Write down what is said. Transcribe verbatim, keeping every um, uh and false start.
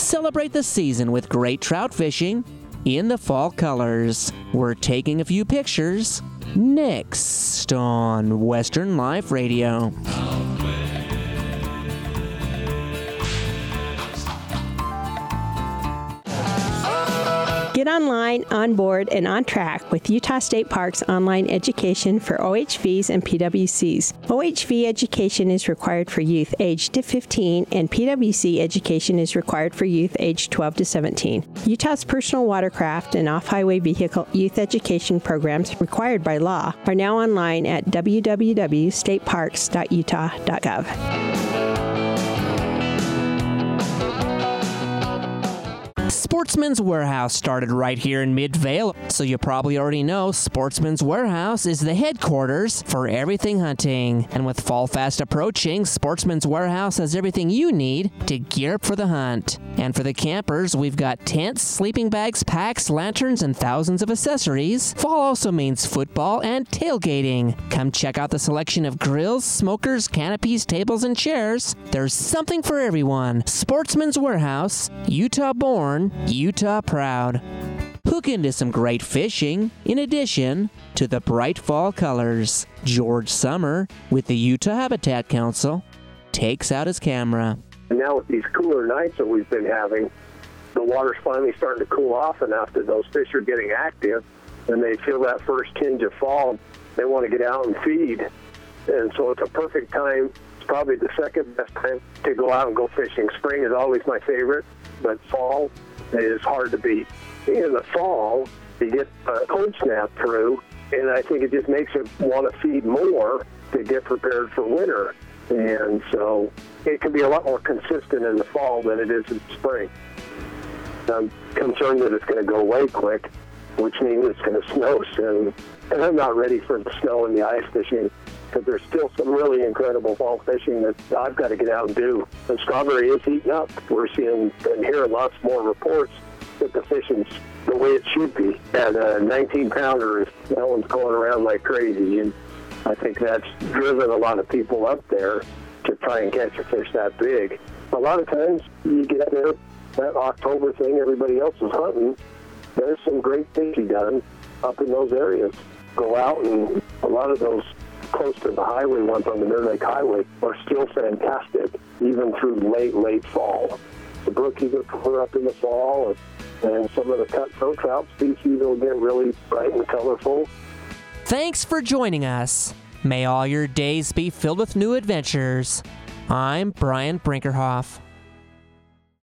Celebrate the season with great trout fishing in the fall colors. We're taking a few pictures next on Western Life Radio. Get online, on board, and on track with Utah State Parks online education for O H Vs and P W Cs. O H V education is required for youth aged to fifteen, and P W C education is required for youth aged twelve to seventeen. Utah's personal watercraft and off-highway vehicle youth education programs required by law are now online at w w w dot state parks dot utah dot gov. Sportsman's Warehouse started right here in Midvale, so you probably already know Sportsman's Warehouse is the headquarters for everything hunting. And with fall fast approaching, Sportsman's Warehouse has everything you need to gear up for the hunt. And for the campers, we've got tents, sleeping bags, packs, lanterns, and thousands of accessories. Fall also means football and tailgating. Come check out the selection of grills, smokers, canopies, tables, and chairs. There's something for everyone. Sportsman's Warehouse, Utah born, Utah proud. Hook into some great fishing in addition to the bright fall colors. George Summer with the Utah Habitat Council takes out his camera. And now with these cooler nights that we've been having, the water's finally starting to cool off enough that those fish are getting active, and they feel that first tinge of fall. They want to get out and feed. And so it's a perfect time. It's probably the second best time to go out and go fishing. Spring is always my favorite, but fall is hard to beat. In the fall, you get a cold snap through, and I think it just makes it want to feed more to get prepared for winter. And so it can be a lot more consistent in the fall than it is in spring. I'm concerned that it's going to go away quick, which means it's going to snow soon. And I'm not ready for the snow and the ice fishing, because there's still some really incredible fall fishing that I've got to get out and do. And strawberry is heating up. We're seeing and hearing lots more reports that the fishing's the way it should be. And a nineteen pounder, that one's going around like crazy. And I think that's driven a lot of people up there to try and catch a fish that big. A lot of times you get there, that October thing, everybody else is hunting. There's some great fishing done up in those areas. Go out, and a lot of those close to the highway ones on the Mirror Lake Highway are still fantastic, even through late, late fall. The brookies are cooler up in the fall, and, and some of the cutthroat trout species will get really bright and colorful. Thanks for joining us. May all your days be filled with new adventures. I'm Brian Brinkerhoff.